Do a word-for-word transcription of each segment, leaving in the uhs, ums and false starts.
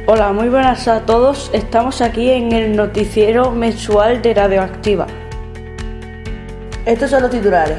Hola, muy buenas a todos. Estamos aquí en el noticiero mensual de Radioactiva. Estos son los titulares.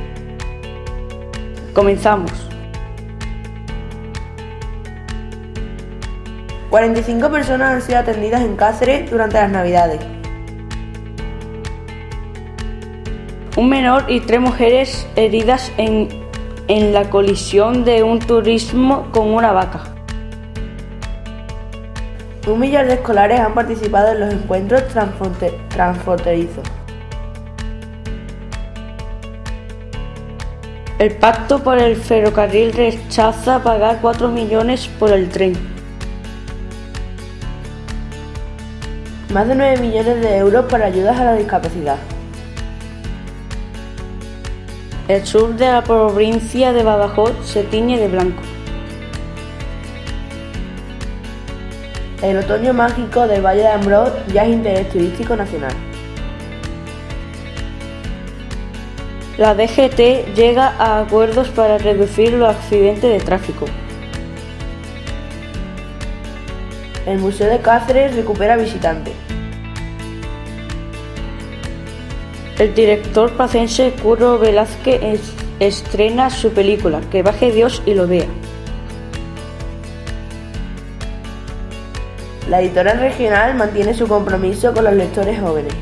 Comenzamos. cuarenta y cinco personas han sido atendidas en Cáceres durante las Navidades. Un menor y tres mujeres heridas en, en la colisión de un turismo con una vaca. Un millar de escolares han participado en los encuentros transfronte- transfronterizos. El Pacto por el Ferrocarril rechaza pagar cuatro millones por el tren. Más de nueve millones de euros para ayudas a la discapacidad. El sur de la provincia de Badajoz se tiñe de blanco. El otoño mágico del Valle de Ambrós ya es interés turístico nacional. La D G T llega a acuerdos para reducir los accidentes de tráfico. El Museo de Cáceres recupera visitantes. El director pacense Curro Velázquez es, estrena su película Que baje Dios y lo vea. La editorial regional mantiene su compromiso con los lectores jóvenes.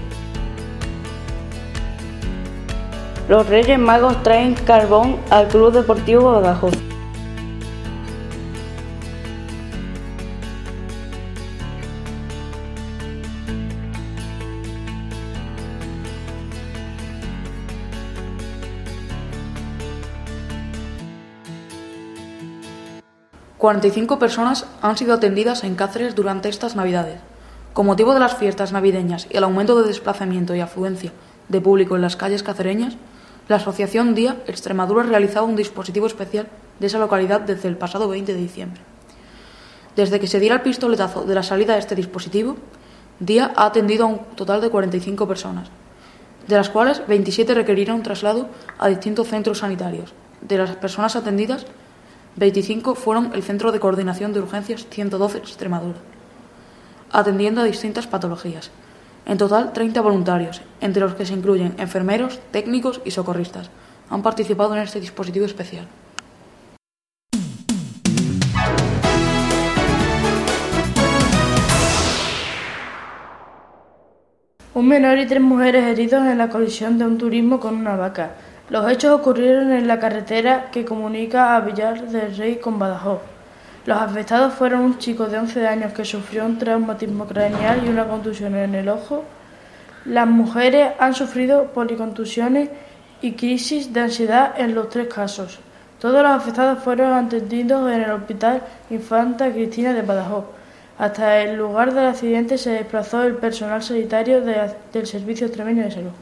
Los Reyes Magos traen carbón al Club Deportivo Badajoz. cuarenta y cinco personas han sido atendidas en Cáceres durante estas Navidades. Con motivo de las fiestas navideñas y el aumento de desplazamiento y afluencia de público en las calles cacereñas, la Asociación Día Extremadura ha realizado un dispositivo especial de esa localidad desde el pasado veinte de diciembre. Desde que se diera el pistoletazo de la salida de este dispositivo, Día ha atendido a un total de cuarenta y cinco personas, de las cuales veintisiete requirieron traslado a distintos centros sanitarios. De las personas atendidas, veinticinco fueron el Centro de Coordinación de Urgencias ciento doce Extremadura, atendiendo a distintas patologías. En total, treinta voluntarios, entre los que se incluyen enfermeros, técnicos y socorristas, han participado en este dispositivo especial. Un menor y tres mujeres heridos en la colisión de un turismo con una vaca. Los hechos ocurrieron en la carretera que comunica a Villar del Rey con Badajoz. Los afectados fueron un chico de once años que sufrió un traumatismo craneal y una contusión en el ojo. Las mujeres han sufrido policontusiones y crisis de ansiedad en los tres casos. Todos los afectados fueron atendidos en el Hospital Infanta Cristina de Badajoz. Hasta el lugar del accidente se desplazó el personal sanitario de, del Servicio Extremeño de Salud.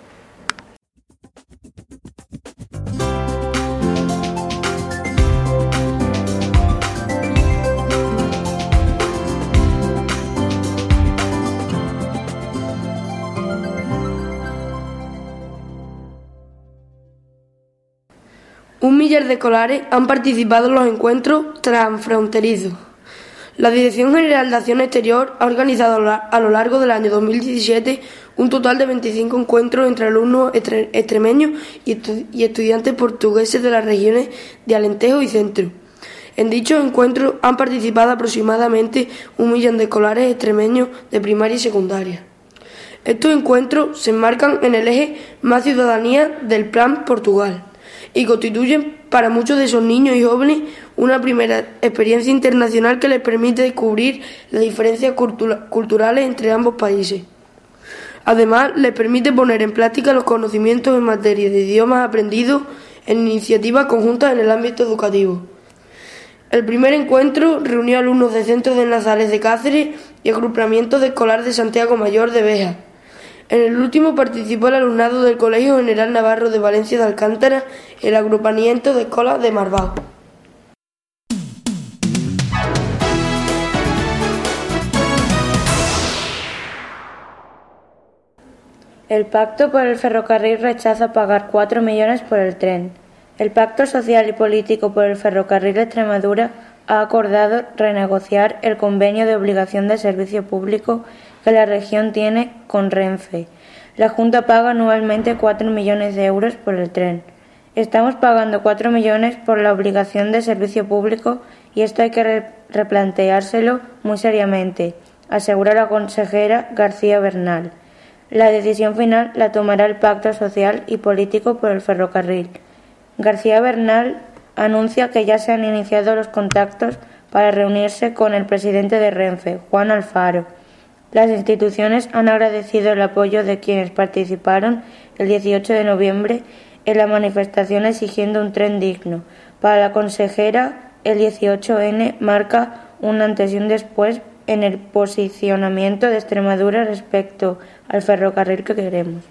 Un millar de escolares han participado en los encuentros transfronterizos. La Dirección General de Acción Exterior ha organizado a lo largo del año dos mil diecisiete un total de veinticinco encuentros entre alumnos extremeños y estudiantes portugueses de las regiones de Alentejo y Centro. En dichos encuentros han participado aproximadamente un millón de escolares extremeños de primaria y secundaria. Estos encuentros se enmarcan en el eje Más Ciudadanía del Plan Portugal y constituyen para muchos de esos niños y jóvenes una primera experiencia internacional que les permite descubrir las diferencias cultura- culturales entre ambos países. Además, les permite poner en práctica los conocimientos en materia de idiomas aprendidos en iniciativas conjuntas en el ámbito educativo. El primer encuentro reunió alumnos de centros de Nazarés de Cáceres y agrupamientos de escolar de Santiago Mayor de Béjar. En el último participó el alumnado del Colegio General Navarro de Valencia de Alcántara, el agrupamiento de escolas de Marbao. El Pacto por el Ferrocarril rechaza pagar cuatro millones por el tren. El Pacto Social y Político por el Ferrocarril de Extremadura ha acordado renegociar el convenio de obligación de servicio público que la región tiene con Renfe. La Junta paga anualmente cuatro millones de euros por el tren. Estamos pagando cuatro millones por la obligación de servicio público y esto hay que re- replanteárselo muy seriamente, asegura la consejera García Bernal. La decisión final la tomará el Pacto Social y Político por el Ferrocarril. García Bernal anuncia que ya se han iniciado los contactos para reunirse con el presidente de Renfe, Juan Alfaro. Las instituciones han agradecido el apoyo de quienes participaron el dieciocho de noviembre en la manifestación exigiendo un tren digno. Para la consejera, el dieciocho ene marca un antes y un después en el posicionamiento de Extremadura respecto al ferrocarril que queremos.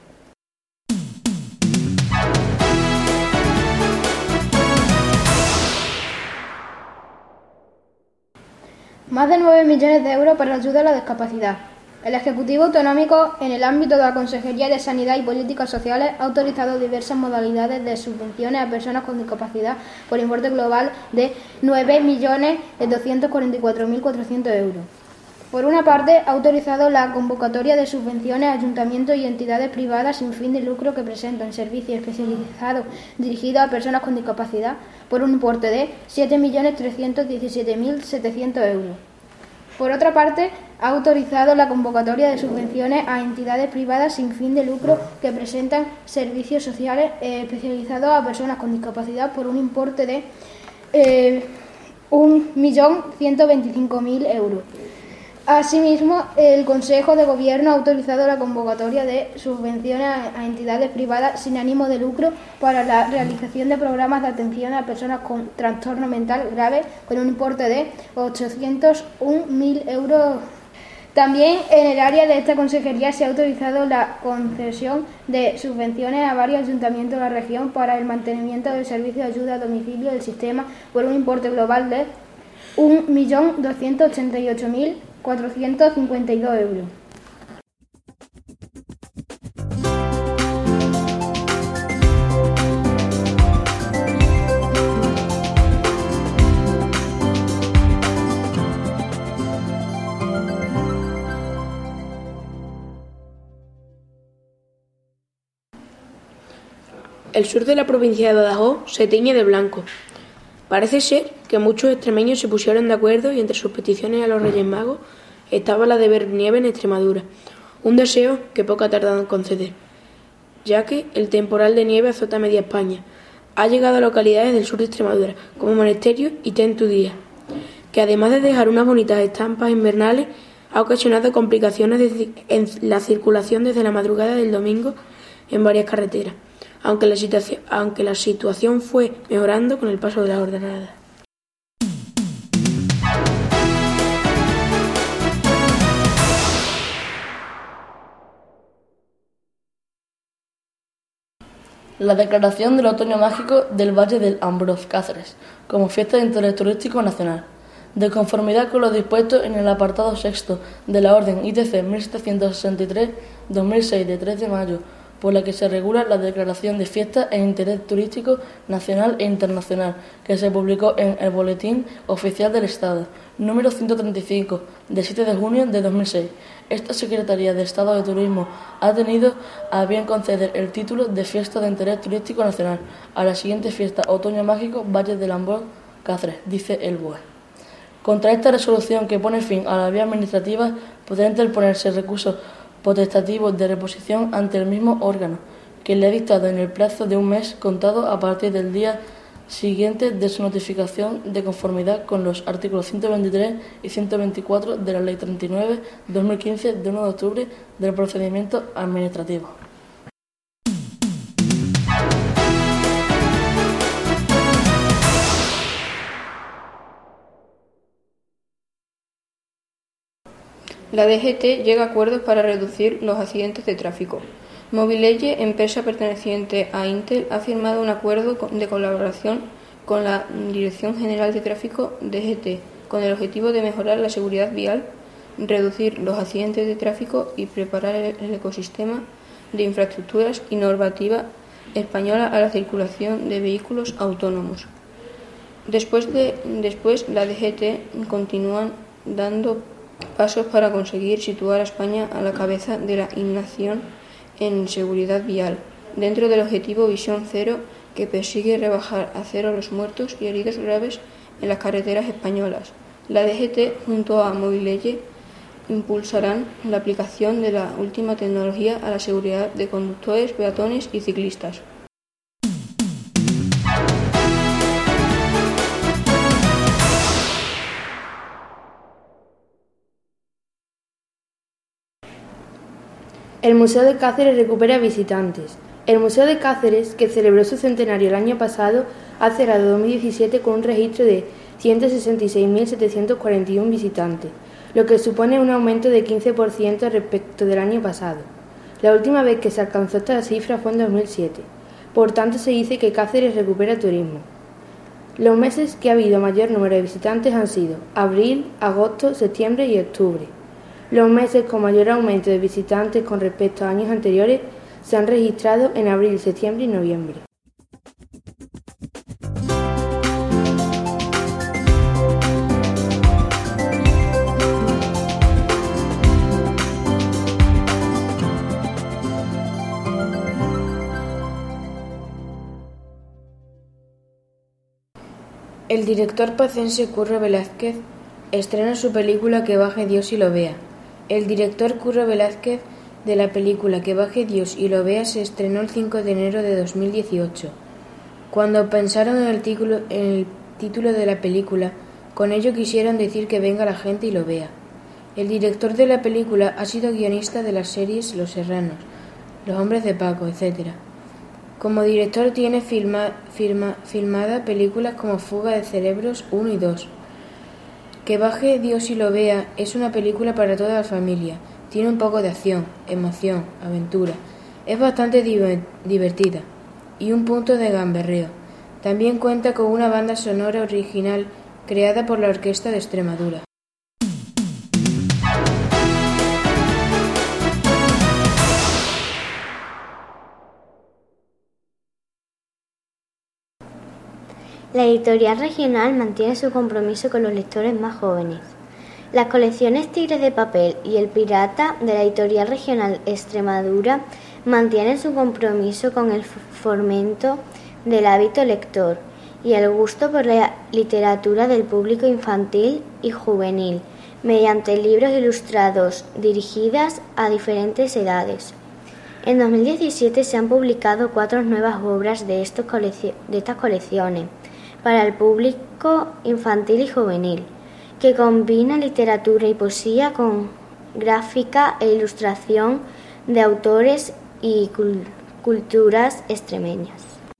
Más de nueve millones de euros para ayuda a la discapacidad. El Ejecutivo Autonómico, en el ámbito de la Consejería de Sanidad y Políticas Sociales, ha autorizado diversas modalidades de subvenciones a personas con discapacidad por importe global de nueve millones doscientos cuarenta y cuatro mil cuatrocientos euros. Por una parte, ha autorizado la convocatoria de subvenciones a ayuntamientos y entidades privadas sin fin de lucro que presentan servicios especializados dirigidos a personas con discapacidad por un importe de siete millones trescientos diecisiete mil setecientos euros. Por otra parte, ha autorizado la convocatoria de subvenciones a entidades privadas sin fin de lucro que presentan servicios sociales eh, especializados a personas con discapacidad por un importe de eh, un millón ciento veinticinco mil euros. Asimismo, el Consejo de Gobierno ha autorizado la convocatoria de subvenciones a entidades privadas sin ánimo de lucro para la realización de programas de atención a personas con trastorno mental grave con un importe de ochocientos un mil euros. También en el área de esta consejería se ha autorizado la concesión de subvenciones a varios ayuntamientos de la región para el mantenimiento del servicio de ayuda a domicilio del sistema por un importe global de un millón doscientos ochenta y ocho mil cuatrocientos cincuenta y dos euros. El sur de la provincia de Badajoz se tiñe de blanco. Parece ser que muchos extremeños se pusieron de acuerdo y entre sus peticiones a los Reyes Magos estaba la de ver nieve en Extremadura, un deseo que poco ha tardado en conceder, ya que el temporal de nieve azota media España. Ha llegado a localidades del sur de Extremadura, como Monesterio y Tentudía, que además de dejar unas bonitas estampas invernales, ha ocasionado complicaciones en la circulación desde la madrugada del domingo en varias carreteras, aunque la situación, aunque la situación fue mejorando con el paso de las jornadas. La declaración del Otoño Mágico del Valle del Ambroz, Cáceres, como fiesta de interés turístico nacional. De conformidad con lo dispuesto en el apartado sexto de la Orden I T C mil setecientos sesenta y tres dos mil seis de tres de mayo, por la que se regula la declaración de fiesta en interés turístico nacional e internacional, que se publicó en el Boletín Oficial del Estado, número ciento treinta y cinco, de siete de junio de dos mil seis. Esta Secretaría de Estado de Turismo ha tenido a bien conceder el título de Fiesta de Interés Turístico Nacional a la siguiente fiesta Otoño Mágico Valle del Ambroz, Cáceres, dice el B O E. Contra esta resolución que pone fin a la vía administrativa, podrá interponerse recursos potestativos de reposición ante el mismo órgano, que le ha dictado en el plazo de un mes contado a partir del día siguiente de su notificación de conformidad con los artículos ciento veintitrés y ciento veinticuatro de la Ley treinta y nueve barra dos mil quince de uno de octubre del procedimiento administrativo. La D G T llega a acuerdos para reducir los accidentes de tráfico. Mobileye, empresa perteneciente a Intel, ha firmado un acuerdo de colaboración con la Dirección General de Tráfico D G T, con el objetivo de mejorar la seguridad vial, reducir los accidentes de tráfico y preparar el ecosistema de infraestructuras y normativa española a la circulación de vehículos autónomos. Después, de, después la D G T continúan dando pasos para conseguir situar a España a la cabeza de la innovación en seguridad vial, dentro del objetivo Visión Cero, que persigue rebajar a cero los muertos y heridos graves en las carreteras españolas. La D G T, junto a Mobileye, impulsarán la aplicación de la última tecnología a la seguridad de conductores, peatones y ciclistas. El Museo de Cáceres recupera visitantes. El Museo de Cáceres, que celebró su centenario el año pasado, ha cerrado dos mil diecisiete con un registro de ciento sesenta y seis mil setecientos cuarenta y uno visitantes, lo que supone un aumento de quince por ciento respecto del año pasado. La última vez que se alcanzó esta cifra fue en dos mil siete. Por tanto, se dice que Cáceres recupera turismo. Los meses que ha habido mayor número de visitantes han sido abril, agosto, septiembre y octubre. Los meses con mayor aumento de visitantes con respecto a años anteriores se han registrado en abril, septiembre y noviembre. El director pacense Curro Velázquez estrena su película Que baje Dios y lo vea. El director Curro Velázquez de la película Que baje Dios y lo vea se estrenó el cinco de enero de dos mil dieciocho. Cuando pensaron en el título, en el título de la película, con ello quisieron decir que venga la gente y lo vea. El director de la película ha sido guionista de las series Los Serranos, Los Hombres de Paco, etcétera. Como director tiene filma, firma, filmada películas como Fuga de Cerebros uno y dos. Que baje Dios y lo vea es una película para toda la familia. Tiene un poco de acción, emoción, aventura. Es bastante divertida y un punto de gamberreo. También cuenta con una banda sonora original creada por la Orquesta de Extremadura. La editorial regional mantiene su compromiso con los lectores más jóvenes. Las colecciones Tigres de Papel y El Pirata de la editorial regional Extremadura mantienen su compromiso con el fomento del hábito lector y el gusto por la literatura del público infantil y juvenil, mediante libros ilustrados dirigidas a diferentes edades. En dos mil diecisiete se han publicado cuatro nuevas obras de, estos coleccio- de estas colecciones para el público infantil y juvenil, que combina literatura y poesía con gráfica e ilustración de autores y cul- culturas extremeñas.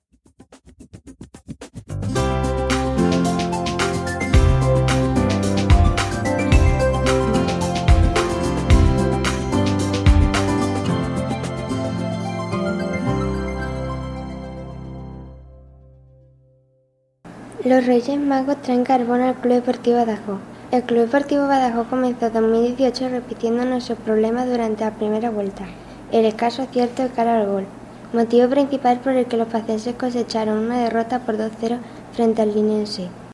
Los Reyes Magos traen carbón al Club Deportivo Badajoz. El Club Deportivo Badajoz comenzó dos mil dieciocho repitiendo nuestros problemas durante la primera vuelta, el escaso acierto de cara al gol, motivo principal por el que los pacenses cosecharon una derrota por dos cero frente al Linense.